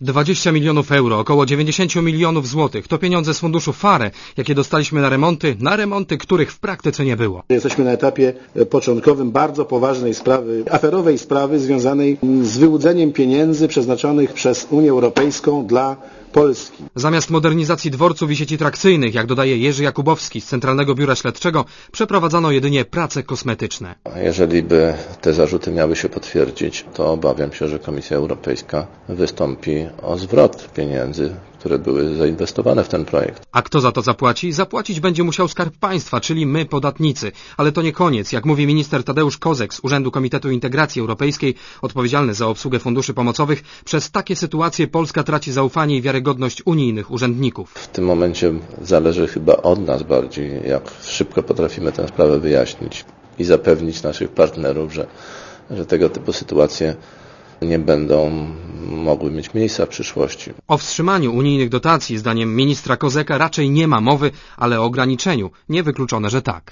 20 milionów euro, około 90 milionów złotych to pieniądze z funduszu FARE, jakie dostaliśmy na remonty, których w praktyce nie było. Jesteśmy na etapie początkowym bardzo poważnej sprawy, aferowej sprawy związanej z wyłudzeniem pieniędzy przeznaczonych przez Unię Europejską dla Polski. Zamiast modernizacji dworców i sieci trakcyjnych, jak dodaje Jerzy Jakubowski z Centralnego Biura Śledczego, przeprowadzano jedynie prace kosmetyczne. Jeżeli by te zarzuty miały się potwierdzić, to obawiam się, że Komisja Europejska wystąpi o zwrot pieniędzy, które były zainwestowane w ten projekt. A kto za to zapłaci? Zapłacić będzie musiał Skarb Państwa, czyli my, podatnicy. Ale to nie koniec. Jak mówi minister Tadeusz Kozek z Urzędu Komitetu Integracji Europejskiej, odpowiedzialny za obsługę funduszy pomocowych, przez takie sytuacje Polska traci zaufanie i wiarygodność unijnych urzędników. W tym momencie zależy chyba od nas bardziej, jak szybko potrafimy tę sprawę wyjaśnić i zapewnić naszych partnerów, że tego typu sytuacje nie będą mogły mieć miejsca w przyszłości. O wstrzymaniu unijnych dotacji, zdaniem ministra Kozeka, raczej nie ma mowy, ale o ograniczeniu niewykluczone, że tak.